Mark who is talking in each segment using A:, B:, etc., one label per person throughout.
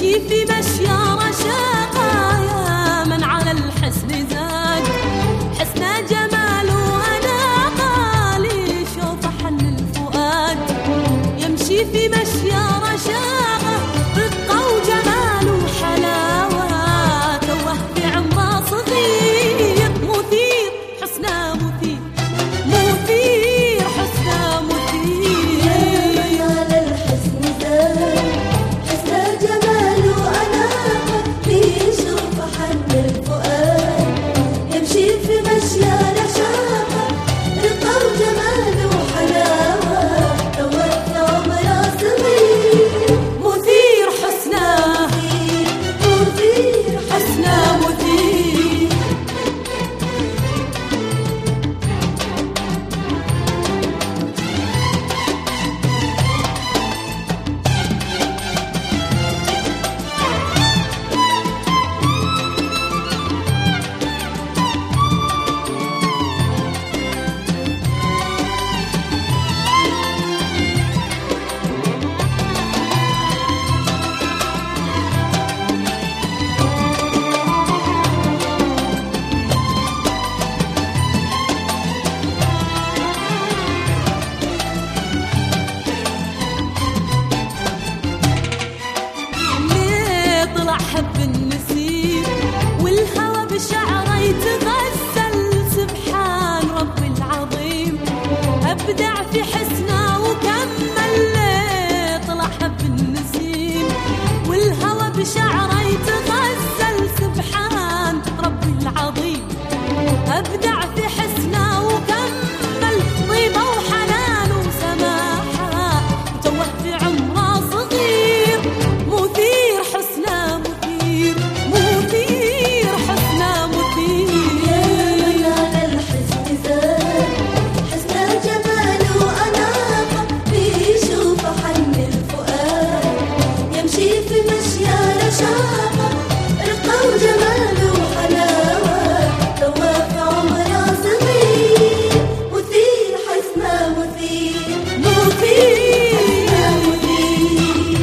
A: يمشي في مشيا رشاقة يا من على الحسن زاد حسن جمال وأناقة لشوف حن الفؤاد يمشي في مشيا رشاقة رقة وجمال وحلاوة توه في عمره صغير مثير حسنه مثير مثير حسنه مثير
B: يا على الحسن زاد حسن جمال وأناقة بيشوف حن الفؤاد يمشي في مشيا رشاقة رقة وجمال وحلاوة توه في عمره صغير
A: مثير حسنه
B: مثير
A: حسنه مثير حب النسيم والهوى بشعره يتغزل سبحان ربي العظيم أبدع في حسنه وكمل طلع حب النسيم والهوى بشعره يتغزل سبحان ربي العظيم أبدع في حسنه وكمل طيبة وحنان وسماحة وتوه في عمره صغير مثير حسنه مثير مثير حسنه مثير
B: يا على الحسن زاد حسن جمال وأناقة بيشوف حن الفؤاد يمشي في مشيا رشاقة رقة وجمال وحلاوة توه في عمره صغير مثير حسنه مثير
A: مثير
B: مثير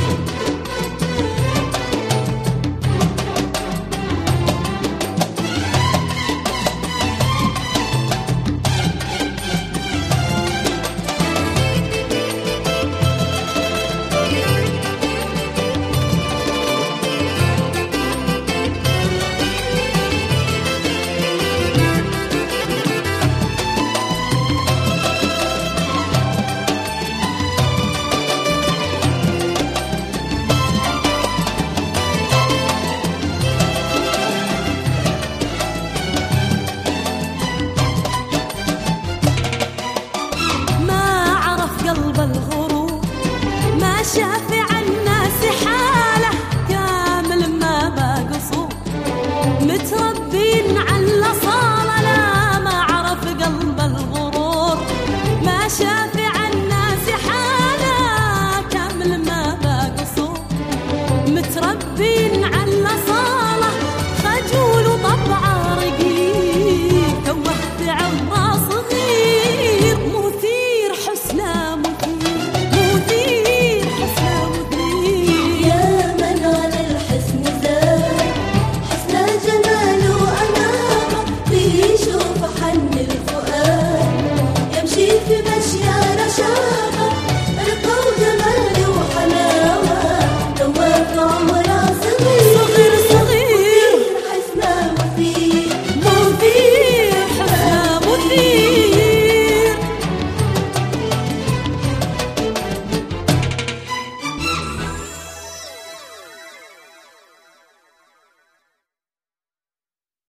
A: ما عرف قلب الغرور ما شاف